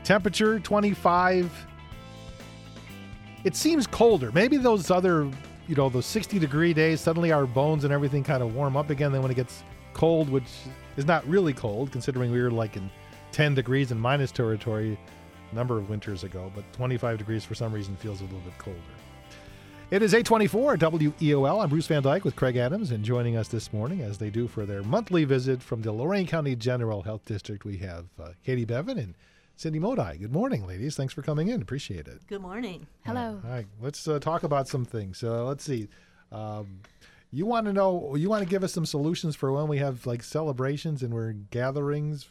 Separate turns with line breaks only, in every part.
Temperature 25. It seems colder. Maybe those other, those 60-degree days, suddenly our bones and everything kind of warm up again. Then when it gets cold, which is not really cold, considering we were like in 10 degrees in minus territory a number of winters ago, but 25 degrees for some reason feels a little bit colder. It is 8:24 WEOL. I'm Bruce Van Dyke with Craig Adams, and joining us this morning, as they do for their monthly visit from the Lorain County General Health District, we have Katie Bevan and Cindy Modi. Good morning, ladies. Thanks for coming in. Appreciate it.
Good morning.
Hello.
All right. Let's talk about some things. Let's see. You want to give us some solutions for when we have like celebrations and we're gatherings,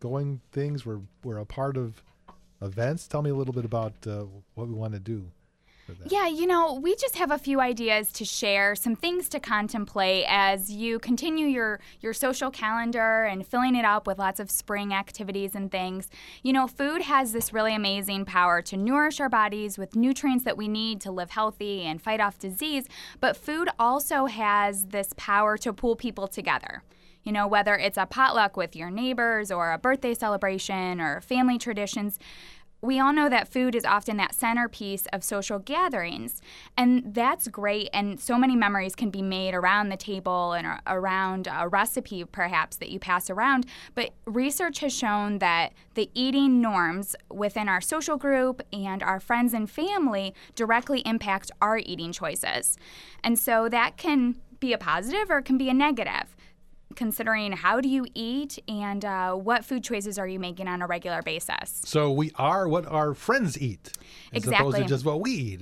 we're a part of events. Tell me a little bit about what we want to do.
Yeah, we just have a few ideas to share, some things to contemplate as you continue your social calendar and filling it up with lots of spring activities and things. Food has this really amazing power to nourish our bodies with nutrients that we need to live healthy and fight off disease, but food also has this power to pull people together. Whether it's a potluck with your neighbors or a birthday celebration or family traditions, we all know that food is often that centerpiece of social gatherings, and that's great, and so many memories can be made around the table and around a recipe perhaps that you pass around, but research has shown that the eating norms within our social group and our friends and family directly impact our eating choices. And so that can be a positive or it can be a negative, considering how do you eat and what food choices are you making on a regular basis.
So we are what our friends eat, as opposed to just what we eat.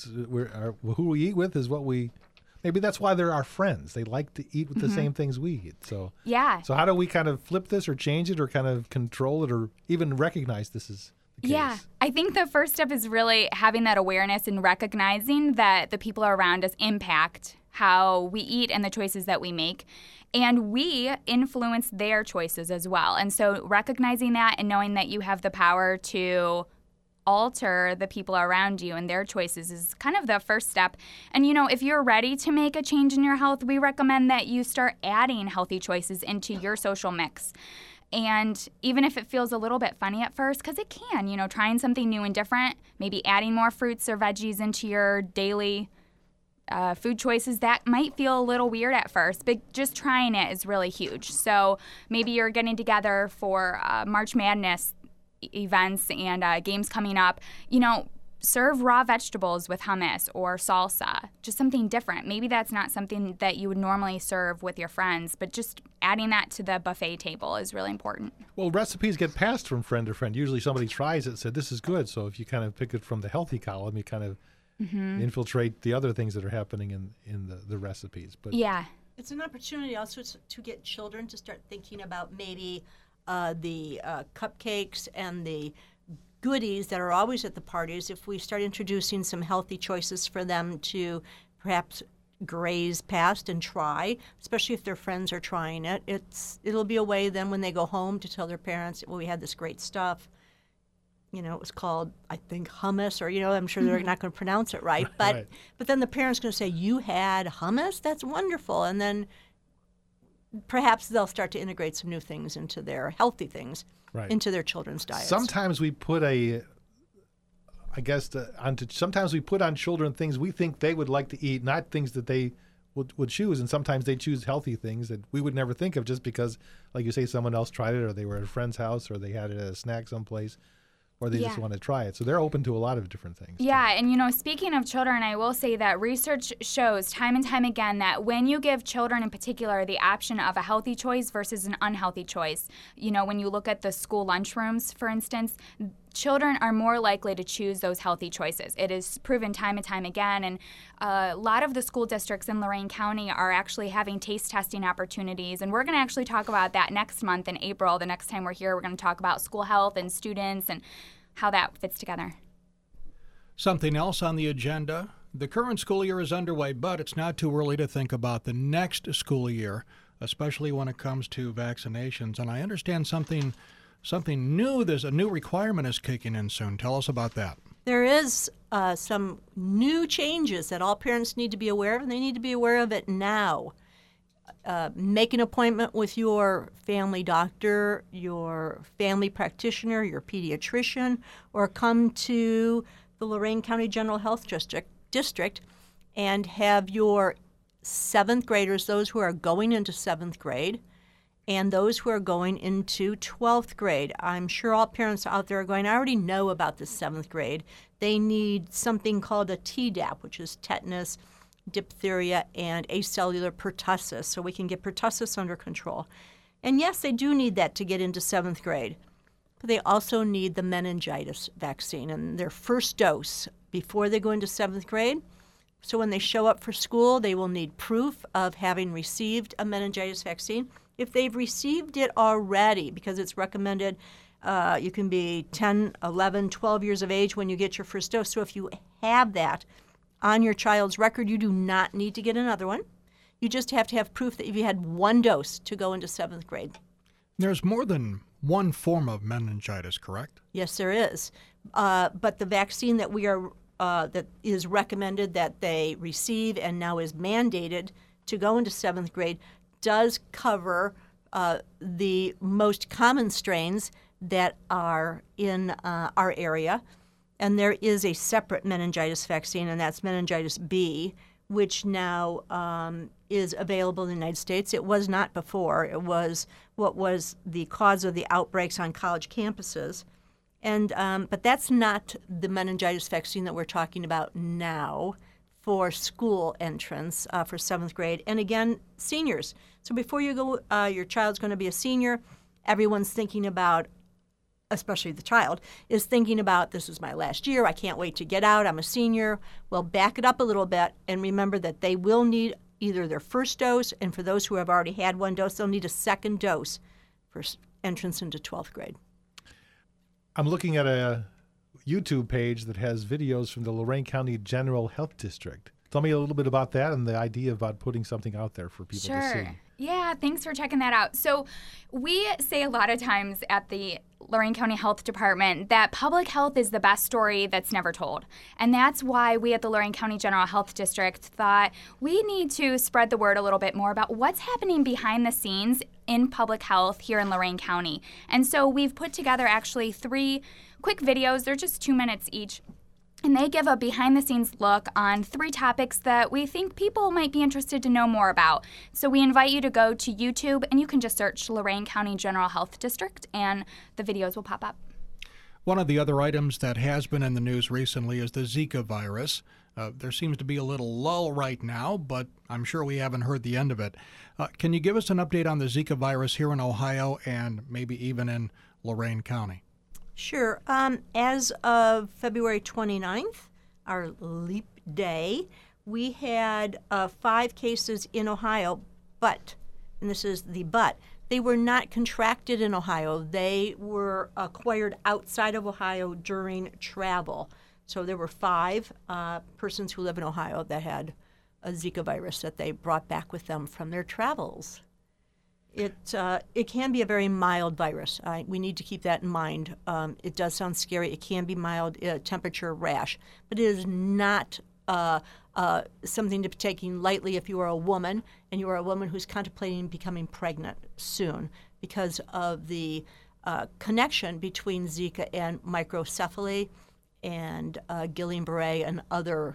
Who we eat with is what we. Maybe that's why they're our friends. They like to eat with the same things we eat. So
yeah.
So how do we kind of flip this or change it or kind of control it or even recognize this is the case?
Yeah, I think the first step is really having that awareness and recognizing that the people around us impact how we eat and the choices that we make. And we influence their choices as well. And so recognizing that and knowing that you have the power to alter the people around you and their choices is kind of the first step. And, if you're ready to make a change in your health, we recommend that you start adding healthy choices into your social mix. And even if it feels a little bit funny at first, because it can, trying something new and different, maybe adding more fruits or veggies into your daily food choices, that might feel a little weird at first, but just trying it is really huge. So maybe you're getting together for March Madness events and games coming up. Serve raw vegetables with hummus or salsa, just something different. Maybe that's not something that you would normally serve with your friends, but just adding that to the buffet table is really important.
Well, recipes get passed from friend to friend. Usually somebody tries it and said, this is good. So if you kind of pick it from the healthy column, you kind of infiltrate the other things that are happening in the recipes. But
yeah.
It's an opportunity also to get children to start thinking about maybe the cupcakes and the goodies that are always at the parties. If we start introducing some healthy choices for them to perhaps graze past and try, especially if their friends are trying it, it'll be a way then when they go home to tell their parents, well, we had this great stuff. It was called, I think, hummus, or, I'm sure they're not going to pronounce it right. But
Right.
But then the parent's going to say, you had hummus? That's wonderful. And then perhaps they'll start to integrate some new things into their healthy things, into their children's diets.
Sometimes we put sometimes we put on children things we think they would like to eat, not things that they would choose. And sometimes they choose healthy things that we would never think of just because, like you say, someone else tried it or they were at a friend's house or they had it at a snack someplace. Or they just want to try it. So they're open to a lot of different things.
Yeah, and speaking of children, I will say that research shows time and time again that when you give children in particular the option of a healthy choice versus an unhealthy choice, when you look at the school lunchrooms, for instance, children are more likely to choose those healthy choices. It is proven time and time again, and a lot of the school districts in Lorain County are actually having taste testing opportunities, and we're going to actually talk about that next month in April. The next time we're here, we're going to talk about school health and students and how that fits together.
Something else on the agenda. The current school year is underway, but it's not too early to think about the next school year, especially when it comes to vaccinations. And I understand something new. There's a new requirement is kicking in soon. Tell us about that.
There is some new changes that all parents need to be aware of, and they need to be aware of it now. make an appointment with your family doctor, your family practitioner, your pediatrician, or come to the Lorain County General Health District and have your 7th graders, those who are going into 7th grade, and those who are going into 12th grade. I'm sure all parents out there are going, I already know about the 7th grade. They need something called a Tdap, which is tetanus, diphtheria, and acellular pertussis, so we can get pertussis under control. And yes, they do need that to get into 7th grade, but they also need the meningitis vaccine and their first dose before they go into 7th grade. So when they show up for school, they will need proof of having received a meningitis vaccine. If they've received it already, because it's recommended, you can be 10, 11, 12 years of age when you get your first dose. So if you have that on your child's record, you do not need to get another one. You just have to have proof that you had 1 dose to go into 7th grade.
There's more than one form of meningitis, correct?
Yes, there is. But the vaccine that that is recommended that they receive and now is mandated to go into 7th grade does cover the most common strains that are in our area. And there is a separate meningitis vaccine, and that's meningitis B, which now is available in the United States. It was not before. It was what was the cause of the outbreaks on college campuses. And but that's not the meningitis vaccine that we're talking about now for school entrance for 7th grade. And again, seniors. So before you go, your child's going to be a senior, everyone's thinking about, especially the child, is thinking about, this is my last year, I can't wait to get out, I'm a senior. Well, back it up a little bit and remember that they will need either their first dose, and for those who have already had 1 dose, they'll need a 2nd dose for entrance into 12th grade.
I'm looking at a YouTube page that has videos from the Lorain County General Health District. Tell me a little bit about that and the idea about putting something out there for people to see.
Yeah, thanks for checking that out. So we say a lot of times at the Lorain County Health Department that public health is the best story that's never told. And that's why we at the Lorain County General Health District thought we need to spread the word a little bit more about what's happening behind the scenes in public health here in Lorain County. And so we've put together actually 3 quick videos. They're just 2 minutes each. And they give a behind-the-scenes look on 3 topics that we think people might be interested to know more about. So we invite you to go to YouTube, and you can just search Lorain County General Health District, and the videos will pop up.
One of the other items that has been in the news recently is the Zika virus. There seems to be a little lull right now, but I'm sure we haven't heard the end of it. Can you give us an update on the Zika virus here in Ohio and maybe even in Lorain County?
Sure. As of February 29th, our leap day, we had 5 cases in Ohio, but, and this is the but, they were not contracted in Ohio. They were acquired outside of Ohio during travel. So there were 5 persons who live in Ohio that had a Zika virus that they brought back with them from their travels. It can be a very mild virus. We need to keep that in mind. It does sound scary. It can be mild temperature rash, but it is not something to be taken lightly if you are a woman and you are a woman who's contemplating becoming pregnant soon because of the connection between Zika and microcephaly and Guillain-Barré and other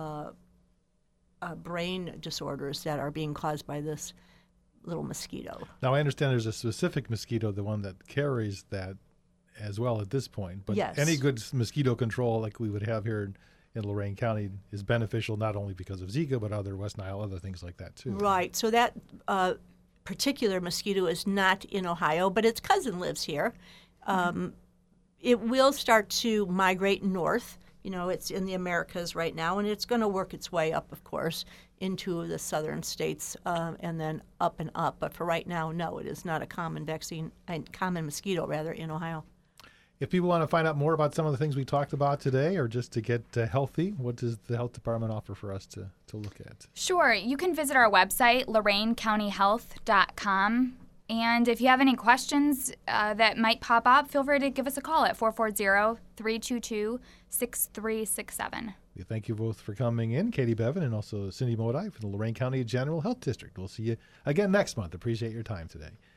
brain disorders that are being caused by this little mosquito.
Now, I understand there's a specific mosquito, the one that carries that as well at this point. But
yes.
Any good mosquito control like we would have here in Lorain County is beneficial not only because of Zika, but other West Nile, other things like that too.
Right. So that particular mosquito is not in Ohio, but its cousin lives here. It will start to migrate north. You know, it's in the Americas right now, and it's going to work its way up, of course, into the southern states and then up and up. But for right now, no, it is not a common mosquito, in Ohio.
If people want to find out more about some of the things we talked about today or just to get healthy, what does the health department offer for us to look at?
Sure. You can visit our website, loraincountyhealth.com. And if you have any questions that might pop up, feel free to give us a call at 440-322-6367.
We thank you both for coming in, Katie Bevan and also Cindy Modi from the Lorain County General Health District. We'll see you again next month. Appreciate your time today.